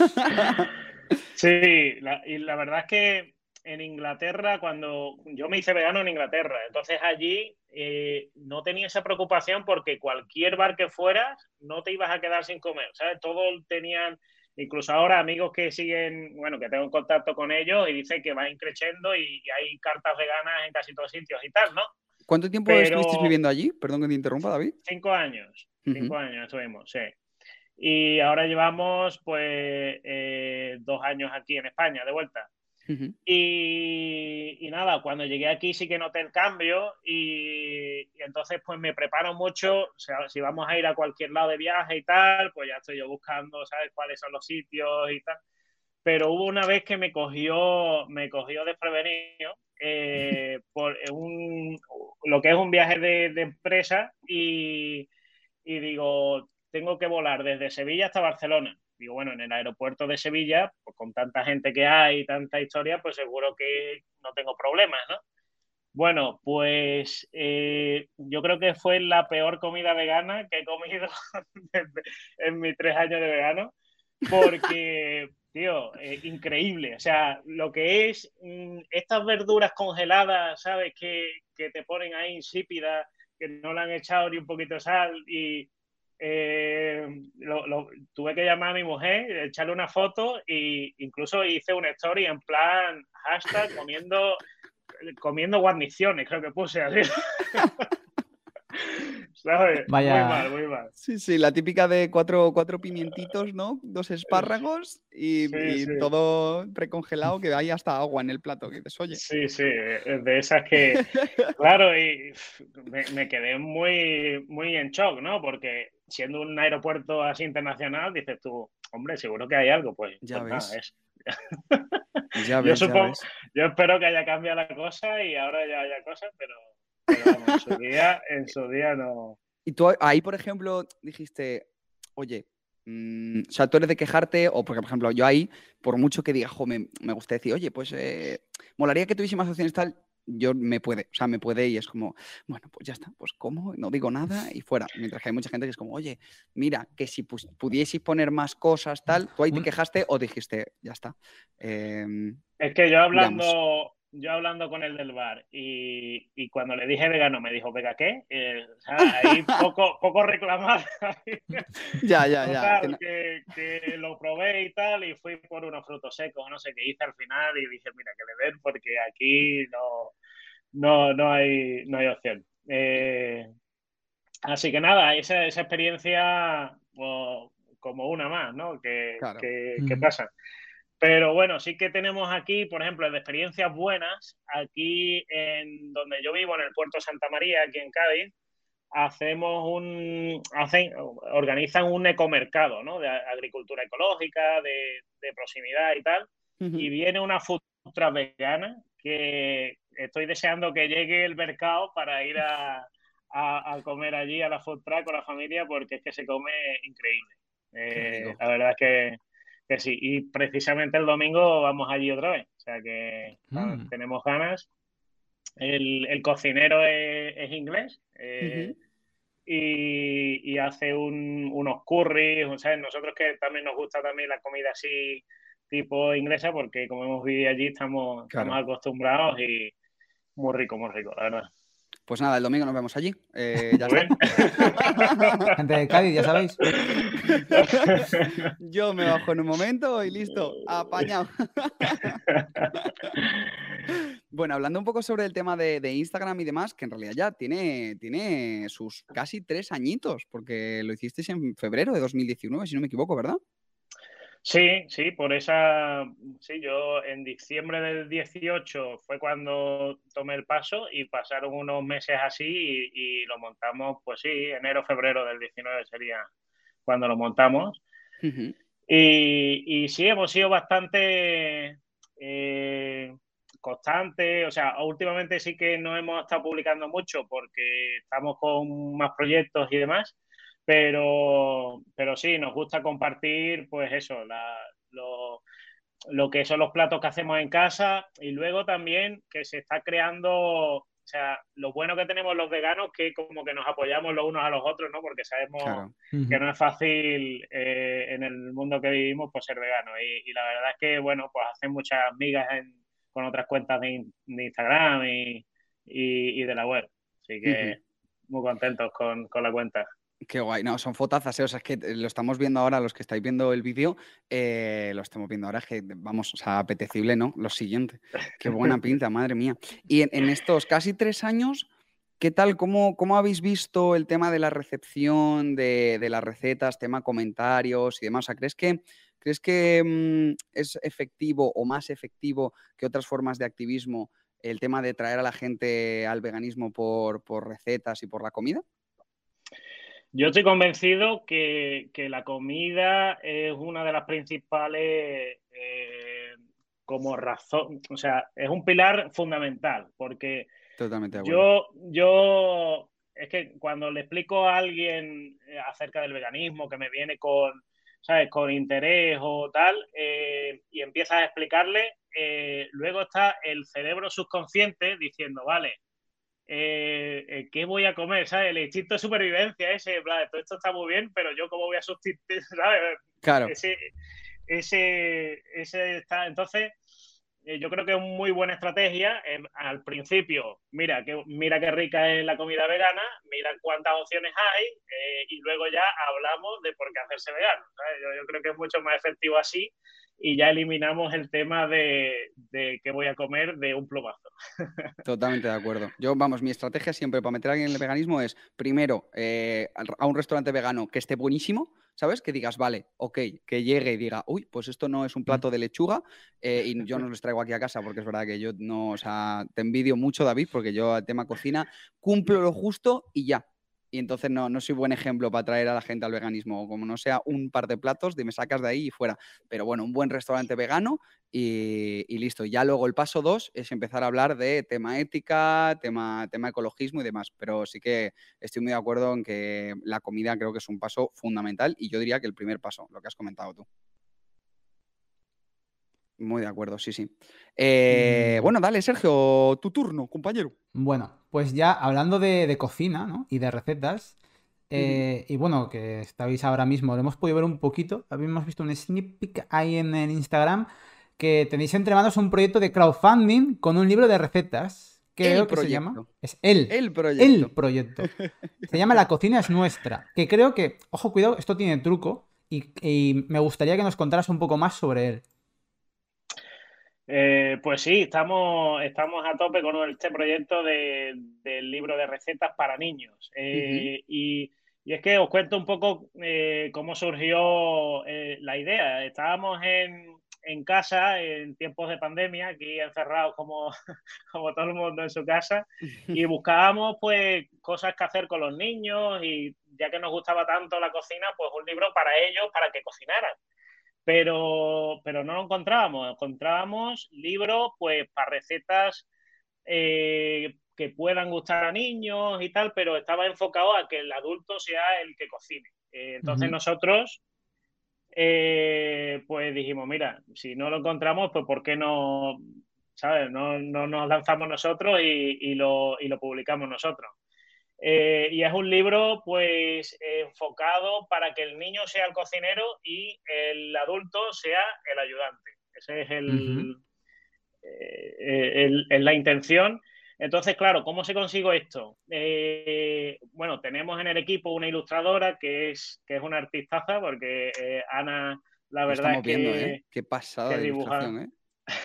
Sí, la- y la verdad es que en Inglaterra, cuando yo me hice vegano en Inglaterra, entonces allí eh, no tenía esa preocupación porque cualquier bar que fueras no te ibas a quedar sin comer, ¿sabes? Todos tenían, incluso ahora amigos que siguen, bueno, que tengo en contacto con ellos y dicen que van creciendo y, y hay cartas veganas en casi todos sitios y tal, ¿no? ¿Cuánto tiempo estuvisteis Pero viviendo allí? Perdón que te interrumpa, David. cinco años, Ujú, cinco años estuvimos, sí. Y ahora llevamos pues eh, dos años aquí en España de vuelta. ujú. Y, y nada, cuando llegué aquí sí que noté el cambio y, y entonces pues me preparo mucho, o sea, si vamos a ir a cualquier lado de viaje y tal, pues ya estoy yo buscando, ¿sabes? Cuáles son los sitios y tal. Pero hubo una vez que me cogió, me cogió desprevenido eh, por un, lo que es un viaje de, de empresa y, y digo, tengo que volar desde Sevilla hasta Barcelona. Digo, bueno, en el aeropuerto de Sevilla, pues con tanta gente que hay y tanta historia, pues seguro que no tengo problemas, ¿no? Bueno, pues eh, yo creo que fue la peor comida vegana que he comido en mis tres años de vegano, porque, tío, eh, increíble. O sea, lo que es mm, estas verduras congeladas, ¿sabes? Que, que te ponen ahí insípidas, que no le han echado ni un poquito de sal y eh, lo, lo, tuve que llamar a mi mujer, echarle una foto e incluso hice una story en plan hashtag comiendo comiendo guarniciones, creo que puse así. ¿Sabes? Muy Vaya, mal, muy mal. Sí, sí, la típica de cuatro, cuatro pimientitos, ¿no? Dos espárragos Sí, y, y sí. todo precongelado, que hay hasta agua en el plato. Que dices, oye. Sí, sí, es de esas que, claro, y me, me quedé muy, muy en shock, ¿no? Porque siendo un aeropuerto así internacional, dices tú, hombre, seguro que hay algo, pues, Ya pues nada, ves, es. ya Yo ves, ya supongo, ves. yo espero que haya cambiado la cosa y ahora ya haya cosas, pero, pero vamos, en su día, en su día no. Y tú ahí, por ejemplo, dijiste, oye, mm, o sea, tú eres de quejarte, o porque, por ejemplo, yo ahí, por mucho que diga, jo, me, me gusta decir, oye, pues eh, molaría que tuviese más opciones tal, yo me puede, o sea, me puede y es como, bueno, pues ya está, pues como, no digo nada y fuera. Mientras que hay mucha gente que es como, oye, mira, que si pus- pudieseis poner más cosas, tal, tú ahí te un- quejaste o dijiste, ya está, em, Es que yo tiramos. hablando, yo hablando con el del bar y, y cuando le dije vegano me dijo, ¿vega qué? Eh, o sea, ahí poco, poco reclamar. Ya, ya, ya. que Total, no- que, que lo probé y tal y fui por unos frutos secos, no sé qué hice al final y dije, mira, que le den porque aquí no, no, no hay, no hay opción. Eh, así que nada, esa, esa experiencia pues, como una más, ¿no? Que, Claro. que, que mm, pasa. Pero bueno, sí que tenemos aquí, por ejemplo, de experiencias buenas, aquí en donde yo vivo, en el puerto de Santa María, aquí en Cádiz, hacemos un, hacen, organizan un ecomercado, ¿no? De agricultura ecológica, de, de proximidad y tal, y Ujú. viene una food truck vegana que estoy deseando que llegue el mercado para ir a, a, a comer allí a la food truck con la familia porque es que se come increíble. Qué Eh, rico. la verdad es que que sí, y precisamente el domingo vamos allí otra vez, o sea que ah, mm. tenemos ganas. El, el cocinero es, es inglés, eh, Ujú. y, y hace un, unos curries, o sea, nosotros que también nos gusta también la comida así tipo inglesa, porque como hemos vivido allí estamos, estamos Claro. acostumbrados y muy rico, muy rico, la verdad. Pues nada, el domingo nos vemos allí. Eh, ya Muy está. bien. Gente de Cádiz, ya sabéis. Yo me bajo en un momento y listo, apañado. Bueno, hablando un poco sobre el tema de, de Instagram y demás, que en realidad ya tiene, tiene sus casi tres añitos, porque lo hicisteis en febrero de dos mil diecinueve, si no me equivoco, ¿verdad? Sí, sí, por esa, sí, yo en diciembre del dieciocho fue cuando tomé el paso y pasaron unos meses así y, y lo montamos, pues sí, enero, febrero del diecinueve sería cuando lo montamos. Ujú. Y, y sí, hemos sido bastante eh, constantes, o sea, últimamente sí que no hemos estado publicando mucho porque estamos con más proyectos y demás, pero, pero sí, nos gusta compartir, pues eso, la, lo, lo que son los platos que hacemos en casa y luego también que se está creando, o sea, lo bueno que tenemos los veganos que como que nos apoyamos los unos a los otros, ¿no? Porque sabemos Claro. que Ujú. no es fácil eh, en el mundo que vivimos pues ser vegano y, y, la verdad es que, bueno, pues hacen muchas migas en, con otras cuentas de, de Instagram y, y, y, de la web. Así Ujú. que muy contentos con, con la cuenta. Qué guay, no, son fotazas, ¿eh? O sea, es que eh, lo estamos viendo ahora, los que estáis viendo el vídeo, eh, lo estamos viendo ahora, es que vamos, o sea, apetecible, ¿no? Lo siguiente. Qué buena pinta, madre mía. Y en, en estos casi tres años, ¿qué tal? ¿Cómo, cómo habéis visto el tema de la recepción de, de las recetas, tema comentarios y demás? O sea, ¿crees que, crees que mm, es efectivo o más efectivo que otras formas de activismo el tema de traer a la gente al veganismo por, por recetas y por la comida? Yo estoy convencido que, que, la comida es una de las principales eh, como razón, o sea, es un pilar fundamental, porque Totalmente de acuerdo. yo, yo, es que cuando le explico a alguien eh, acerca del veganismo, que me viene con, ¿sabes?, con interés o tal, eh, y empiezas a explicarle, eh, luego está el cerebro subconsciente diciendo, vale, eh, eh, ¿qué voy a comer? ¿Sabes? El instinto de supervivencia ese, bla, todo esto está muy bien, pero yo cómo voy a sustituir, ¿sabes? Claro. Ese, ese, ese está. Entonces, eh, yo creo que es una muy buena estrategia. Eh, al principio, mira, que, mira qué rica es la comida vegana, mira cuántas opciones hay, eh, y luego ya hablamos de por qué hacerse vegano. ¿Sabes? Yo, yo creo que es mucho más efectivo así y ya eliminamos el tema de, de qué voy a comer de un plumazo. Totalmente de acuerdo. Yo, vamos, mi estrategia siempre para meter a alguien en el veganismo es, primero, eh, a un restaurante vegano que esté buenísimo, ¿sabes? Que digas, vale, ok, que llegue y diga, uy, pues esto no es un plato de lechuga eh, y yo no los traigo aquí a casa porque es verdad que yo no, o sea, te envidio mucho, David, porque yo al tema cocina cumplo lo justo y ya. Y entonces no, no soy buen ejemplo para traer a la gente al veganismo. Como no sea un par de platos, de me sacas de ahí y fuera. Pero bueno, un buen restaurante vegano y, y listo. Ya luego el paso dos es empezar a hablar de tema ética, tema, tema ecologismo y demás. Pero sí que estoy muy de acuerdo en que la comida creo que es un paso fundamental y yo diría que el primer paso, lo que has comentado tú. Muy de acuerdo, sí, sí. Eh, Mm, bueno, dale, Sergio, tu turno, compañero. Bueno, pues ya hablando de, de cocina, ¿no? Y de recetas. Ujú. eh, y bueno, que estáis ahora mismo, lo hemos podido ver un poquito. Habíamos visto un sneak peek ahí en, en Instagram. Que tenéis entre manos un proyecto de crowdfunding con un libro de recetas. El Creo que se llama. proyecto. Es el. El El proyecto. proyecto. Se llama La cocina es nuestra. Que creo que, ojo, cuidado, esto tiene truco. Y, y me gustaría que nos contaras un poco más sobre él. Eh, pues sí, estamos, estamos a tope con este proyecto de, del libro de recetas para niños. Ujú. Eh, y, y, es que os cuento un poco eh, cómo surgió eh, la idea. Estábamos en, en, casa en tiempos de pandemia, aquí encerrados como, como todo el mundo en su casa, y buscábamos pues cosas que hacer con los niños y ya que nos gustaba tanto la cocina, pues un libro para ellos, para que cocinaran. Pero, pero no lo encontrábamos. Encontrábamos libros pues para recetas eh, que puedan gustar a niños y tal, pero estaba enfocado a que el adulto sea el que cocine. Eh, entonces Ujú. nosotros eh, pues dijimos, mira, si no lo encontramos, pues ¿por qué no, ¿sabes? No, no nos lanzamos nosotros y, y, lo, y lo publicamos nosotros. Eh, y es un libro, pues, eh, enfocado para que el niño sea el cocinero y el adulto sea el ayudante. Ese es Ujú. el, eh, el- el- la intención. Entonces, claro, ¿cómo se consigo esto? Eh, bueno, tenemos en el equipo una ilustradora que es, que es una artistaza, porque eh, Ana, la Lo verdad es estamos viendo, ¿eh? que, Qué pasada que de dibuja. ilustración, ¿eh?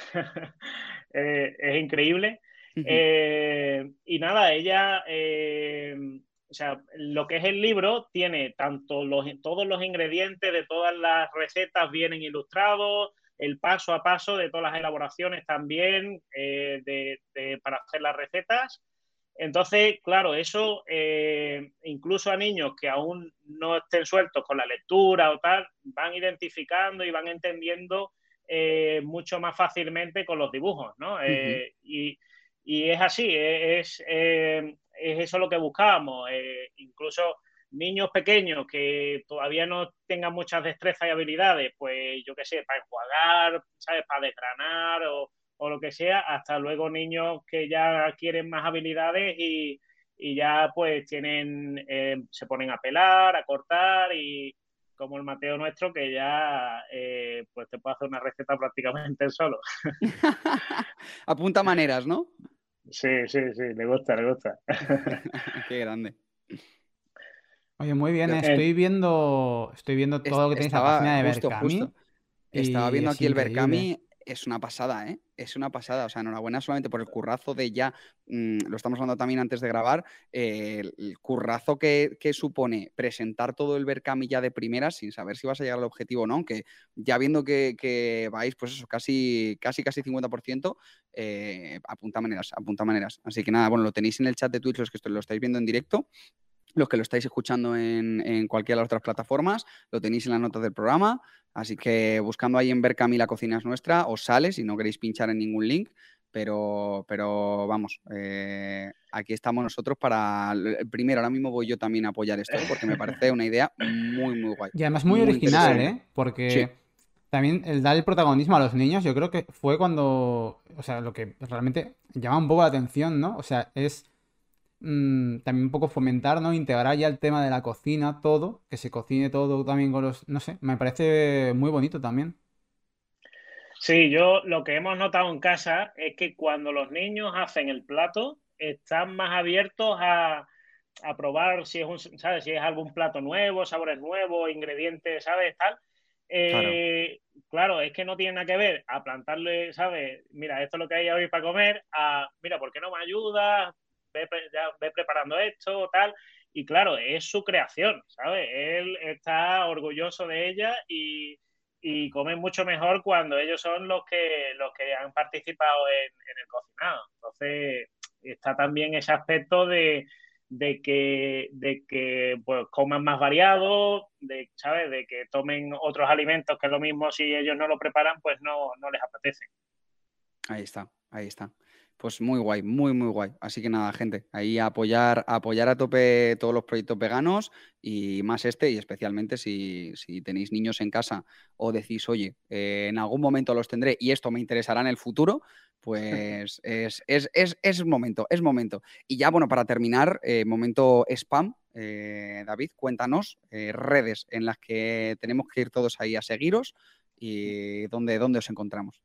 Eh, es increíble. Eh, y nada, ella, eh, o sea, lo que es el libro tiene tanto los, todos los ingredientes de todas las recetas vienen ilustrados, el paso a paso de todas las elaboraciones también eh, de, de, para hacer las recetas. Entonces, claro, eso eh, incluso a niños que aún no estén sueltos con la lectura o tal, van identificando y van entendiendo eh, mucho más fácilmente con los dibujos, ¿no? Eh, y, y, es así, es, eh, es, eso lo que buscábamos. Eh, incluso niños pequeños que todavía no tengan muchas destrezas y habilidades, pues yo qué sé, para enjuagar, ¿sabes? Para desgranar o, o lo que sea, hasta luego niños que ya adquieren más habilidades y, y ya pues tienen, eh, se ponen a pelar, a cortar y como el Mateo nuestro que ya eh, pues te puede hacer una receta prácticamente solo. Apunta maneras, ¿no? Sí, sí, sí, le gusta, le gusta. Qué grande. Oye, muy bien, eh, Eh, estoy viendo, estoy viendo todo Est- lo que tenéis en la Estaba página de justo, Berkami justo. Estaba y viendo es aquí el increíble. Berkami, es una pasada, ¿eh? Es una pasada. O sea, enhorabuena solamente por el currazo de ya, mm, lo estamos hablando también antes de grabar, eh, el, el currazo que, que supone presentar todo el Berkami ya de primera sin saber si vas a llegar al objetivo o no, aunque ya viendo que, que vais, pues eso, casi, casi, casi cincuenta por ciento, eh, apunta maneras, apunta maneras. Así que nada, bueno, lo tenéis en el chat de Twitch los que esto- lo estáis viendo en directo. Los que lo estáis escuchando en, en cualquiera de las otras plataformas, lo tenéis en las notas del programa. Así que buscando ahí en Berkami la cocina es nuestra, os sale si no queréis pinchar en ningún link. Pero, pero vamos, eh, aquí estamos nosotros para. Primero, ahora mismo voy yo también a apoyar esto, ¿eh? Porque me parece una idea muy, muy guay. Y además muy Muy original, interesante. ¿eh? Sí, Porque también el dar el protagonismo a los niños, yo creo que fue cuando, o sea, lo que realmente llama un poco la atención, ¿no? O sea, es mm, también un poco fomentar, ¿no? Integrar ya el tema de la cocina, todo, que se cocine todo también con los, no sé, me parece muy bonito también. Sí, yo lo que hemos notado en casa es que cuando los niños hacen el plato, están más abiertos a, a probar si es un, ¿sabes? Si es algún plato nuevo, sabores nuevos, ingredientes, ¿sabes? Tal. claro. Eh, claro, es que no tiene nada que ver a plantarle, ¿sabes? Mira, esto es lo que hay hoy para comer, a, mira, ¿por qué no me ayudas? Ve, ya, ve preparando esto, tal. Y claro, es su creación, ¿sabes? Él está orgulloso de ella y y comen mucho mejor cuando ellos son los que, los que han participado en, en el cocinado. Entonces, está también ese aspecto de, de que, de que pues, coman más variado, de, ¿sabes? De que tomen otros alimentos que lo mismo si ellos no lo preparan, pues no, no les apetece. Ahí está, ahí está. Pues muy guay, muy, muy guay. Así que nada, gente, ahí a apoyar, a apoyar a tope todos los proyectos veganos y más este, y especialmente si, si tenéis niños en casa o decís, oye, eh, en algún momento los tendré y esto me interesará en el futuro, pues es, es, es, es momento, es momento. Y ya, bueno, para terminar, eh, momento spam, eh, David, cuéntanos eh, redes en las que tenemos que ir todos ahí a seguiros y dónde, dónde os encontramos.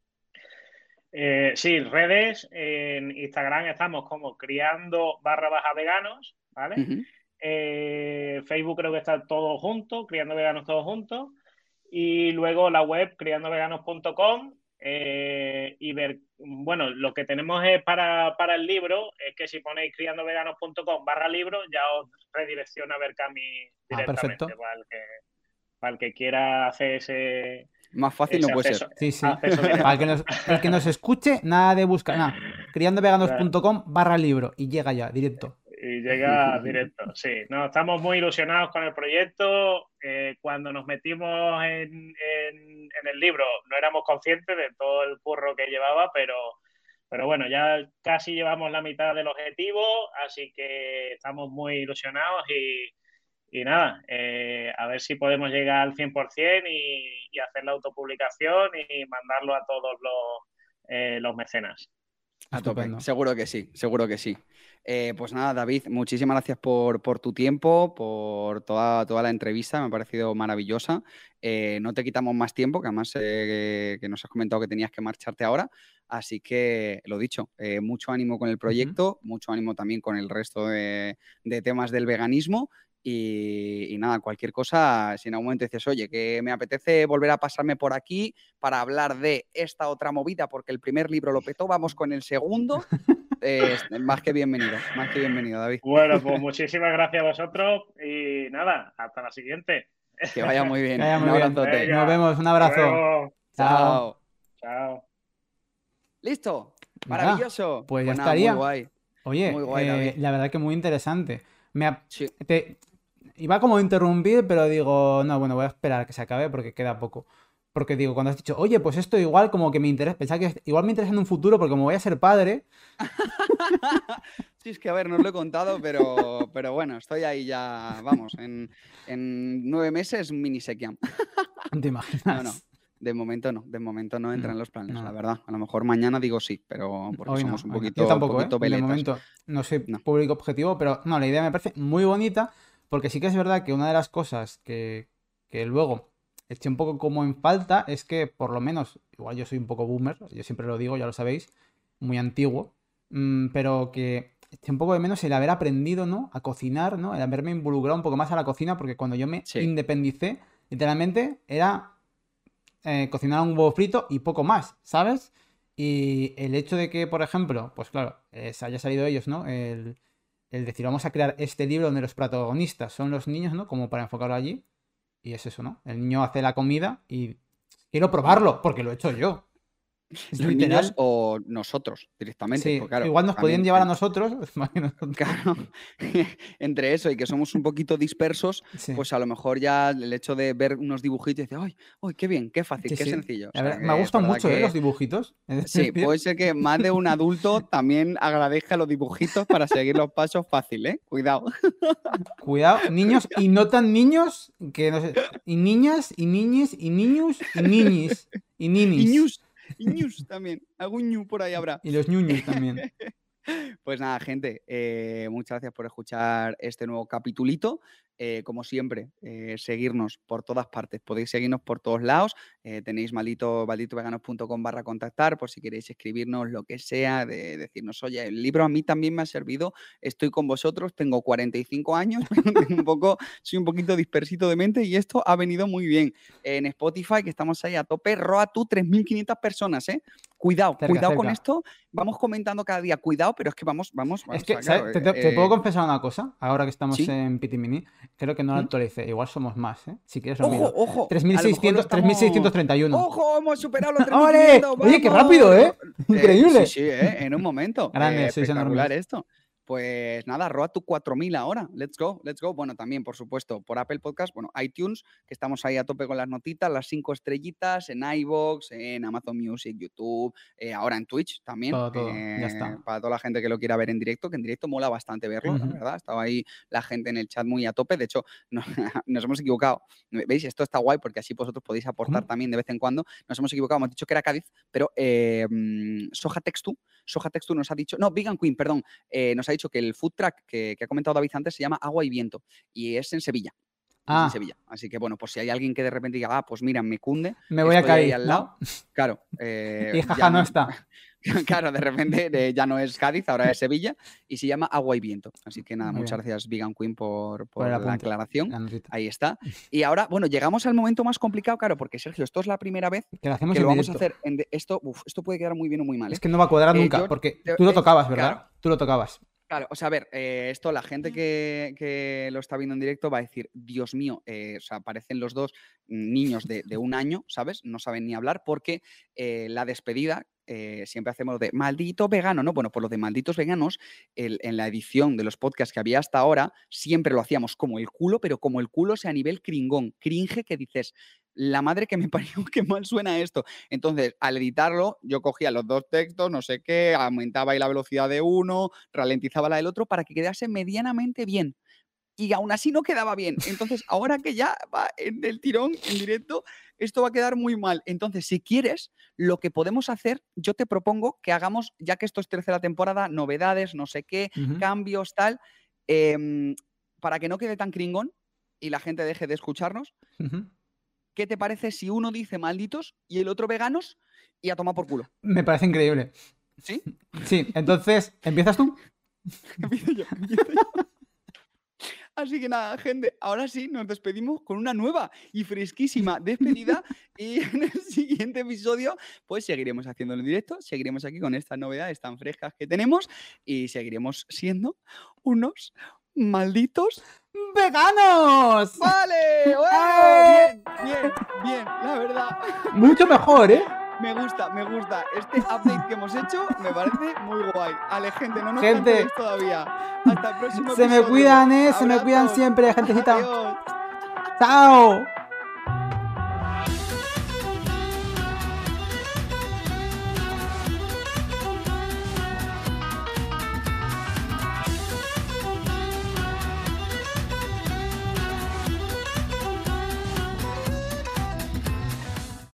Eh, sí, redes, en Instagram estamos como criando barra baja veganos, Uh ¿vale? -huh. Eh, Facebook creo que está todo junto, criando veganos todos juntos. Y luego la web criando veganos punto com eh, y ver, bueno, lo que tenemos es para, para el libro, es que si ponéis criando veganos punto com barra libro, ya os redirecciona a Berkami Ah, directamente perfecto. para el que, para el que quiera hacer ese, Más fácil no ese puede ser. acceso, Sí, sí. acceso Para el que directo. nos, el que nos escuche, nada de buscar, nada. criandoveganos.com barra libro y llega ya, directo. Y llega directo, sí. No, estamos muy ilusionados con el proyecto. Eh, cuando nos metimos en, en, en, el libro no éramos conscientes de todo el curro que llevaba, pero, pero bueno, ya casi llevamos la mitad del objetivo, así que estamos muy ilusionados y, y nada, eh, a ver si podemos llegar al cien por ciento y, y hacer la autopublicación y mandarlo a todos los, eh, los mecenas. A tope, Estupendo. seguro que sí, seguro que sí. Eh, pues nada, David, muchísimas gracias por, por tu tiempo, por toda, toda la entrevista, me ha parecido maravillosa. Eh, no te quitamos más tiempo, que además eh, que nos has comentado que tenías que marcharte ahora, así que lo dicho, eh, mucho ánimo con el Ujú. proyecto, mucho ánimo también con el resto de, de temas del veganismo. Y, y nada, cualquier cosa, si en algún momento dices, oye, que me apetece volver a pasarme por aquí para hablar de esta otra movida, porque el primer libro lo petó, vamos con el segundo. Eh, más que bienvenido, más que bienvenido, David. Bueno, pues muchísimas gracias a vosotros y nada, hasta la siguiente. Que vaya muy Que bien. vaya Un muy bien. abrazote. Nos Venga, vemos, un hasta abrazo. luego. Chao. Chao. Chao. ¿Listo? Nada, Maravilloso. pues ya Pues nada, muy estaría. guay. Oye, Muy guay, eh, David. la verdad que muy interesante. Me ha- Sí. te- Iba como a interrumpir, pero digo, no, bueno, voy a esperar a que se acabe porque queda poco. Porque digo, cuando has dicho, oye, pues esto igual como que me interesa, pensaba que igual me interesa en un futuro porque como voy a ser padre, Sí, es que a ver, no os lo he contado, pero, pero bueno, estoy ahí ya, vamos, en, en nueve meses mini sequiam. ¿te No, no, imaginas? de momento no, de momento no entra en No, los planes, no, la no. verdad. A lo mejor mañana digo sí, pero porque Hoy somos no, un hoy no. Yo poquito, un tampoco, ¿eh? poquito De veletas. momento no soy No. público objetivo, pero no, la idea me parece muy bonita porque sí que es verdad que una de las cosas que, que luego eché un poco como en falta es que por lo menos, igual yo soy un poco boomer, yo siempre lo digo, ya lo sabéis, muy antiguo, mm, pero que eché un poco de menos el haber aprendido, ¿no? A cocinar, ¿no? El haberme involucrado un poco más a la cocina porque cuando yo me Sí. independicé, literalmente era eh, cocinar un huevo frito y poco más, ¿sabes? Y el hecho de que, por ejemplo, pues claro, eh, se haya salido ellos, ¿no? El, el decir, vamos a crear este libro donde los protagonistas son los niños, ¿no? Como para enfocarlo allí. Y es eso, ¿no? El niño hace la comida y quiero probarlo, porque lo he hecho yo. Es Los niños literal. o nosotros directamente, Sí, porque claro, igual nos podían también llevar a en- nosotros. más que nosotros. claro, entre eso y que somos un poquito dispersos, Sí, pues a lo mejor ya el hecho de ver unos dibujitos y decir, ¡ay, ay, qué bien, qué fácil, sí, qué sí. sencillo! O La sea, verdad, me que es gustan verdad mucho, ¿eh? Los que dibujitos. Es sí, decir, puede ser que más de un adulto también agradezca los dibujitos para seguir los pasos fácil, ¿eh? Cuidado. cuidado, niños y no tan niños, que no sé, y niñas, y niñes, y niños, y niñis, y Y ninis. news, y news también, algún ñu por ahí habrá. Y los ñuños también. Pues nada, gente, eh, muchas gracias por escuchar este nuevo capitulito. Eh, como siempre, eh, seguirnos por todas partes. Podéis seguirnos por todos lados. Eh, tenéis maldito, malditoveganos punto com barra contactar por si queréis escribirnos lo que sea, de decirnos, oye, el libro a mí también me ha servido, estoy con vosotros, tengo cuarenta y cinco años, pero tengo un poco, soy un poquito dispersito de mente y esto ha venido muy bien. En Spotify, que estamos ahí a tope, Roa tú, tres mil quinientas personas, ¿eh? Cuidado, Cerca, cuidado con cerca. esto. Vamos comentando cada día, cuidado, pero es que vamos, vamos, Es o que, sea, claro, ¿sabes? Te, te- te eh, puedo confesar una cosa, ahora que estamos sí. en Pitimini, creo que no lo ¿Mm? actualicé, igual somos más, ¿eh? Si quieres lo Ojo, miro. ojo, tres mil a lo mejor lo seiscientos, tres mil seiscientos estamos. treinta y uno. ¡Ojo! Hemos superado los ¡Ole! tres mil quinientos. Oye, qué ¡Vamos! rápido, ¿eh? Eh, Increíble. sí, sí, ¿eh? En un momento. Grande, Eh, sois espectacular enormes. esto. Pues nada, roa tu cuatro mil ahora. Let's go, let's go. Bueno, también, por supuesto, por Apple Podcast, bueno, iTunes, que estamos ahí a tope con las notitas, las cinco estrellitas, en iVoox, en Amazon Music, YouTube, eh, ahora en Twitch también, Todo, todo, ya eh, está. para toda la gente que lo quiera ver en directo, que en directo mola bastante verlo, la Ujú. verdad. Estaba ahí la gente en el chat muy a tope. De hecho, no- nos hemos equivocado. ¿Veis? Esto está guay porque así vosotros podéis aportar ¿Cómo? también de vez en cuando. Nos hemos equivocado, hemos dicho que era Cádiz, pero eh, mm, Soja Textu, Soja Textu nos ha dicho, no, Vegan Queen, perdón, eh, nos ha dicho que el food truck que, que ha comentado David antes se llama Agua y Viento y es en Sevilla. Es en Ah, Sevilla. Así que bueno, pues si hay alguien que de repente diga, ah, pues mira, me cunde, me voy a estoy ahí Cádiz, al ¿no? lado. Claro, eh, Y ya jaja, no no, está. claro, de repente eh, ya no es Cádiz, ahora es Sevilla y se llama Agua y Viento. Así que nada, Muy muchas bien. gracias Vegan Queen por, Por el por la apunte, aclaración. la notita. Ahí está. Y ahora, bueno, llegamos al momento más complicado, claro, porque Sergio, esto es la primera vez Que lo hacemos que en lo vamos a directo. hacer en de- esto. Uf, esto puede quedar muy bien o muy mal, Es ¿eh? que no va a cuadrar Eh, nunca, yo porque te- tú lo eh, tocabas, ¿verdad? claro, Tú lo tocabas. claro, o sea, a ver, eh, esto la gente que, que lo está viendo en directo va a decir, Dios mío, eh, o sea, parecen los dos niños de, de un año, ¿sabes? No saben ni hablar porque eh, la despedida eh, siempre hacemos lo de maldito vegano, ¿no? Bueno, por lo de malditos veganos, el- en la edición de los podcasts que había hasta ahora, siempre lo hacíamos como el culo, pero como el culo, o sea, a nivel cringón, cringe, que dices, la madre que me parió, qué mal suena esto. Entonces, al editarlo, yo cogía los dos textos, no sé qué, aumentaba ahí la velocidad de uno, ralentizaba la del otro para que quedase medianamente bien. y aún así no quedaba bien. Entonces, ahora que ya va en el tirón, en directo, esto va a quedar muy mal. Entonces, si quieres, lo que podemos hacer, yo te propongo que hagamos, ya que esto es tercera temporada, novedades, no sé qué, Ujú. cambios, tal, eh, para que no quede tan cringón y la gente deje de escucharnos, Ujú. ¿qué te parece si uno dice malditos y el otro veganos y a tomar por culo? Me parece increíble. ¿Sí? Sí, entonces, ¿empiezas tú? Empiezo yo, empiezo yo. Así que nada, gente, ahora sí nos despedimos con una nueva y fresquísima despedida y en el siguiente episodio pues seguiremos haciéndolo en directo, seguiremos aquí con estas novedades tan frescas que tenemos y seguiremos siendo unos malditos ¡Veganos! ¡Vale! ¡Bueno! ¡Eh! Bien, bien, bien, la verdad. Mucho mejor, ¿eh? Me gusta, me gusta. Este update que hemos hecho me parece muy guay. Ale, gente, no nos Gente. canceléis todavía. Hasta el próximo Se me episodio. cuidan, ¿eh? Se me cuidan Abrazos. siempre, gentecita. Adiós. ¡Chao!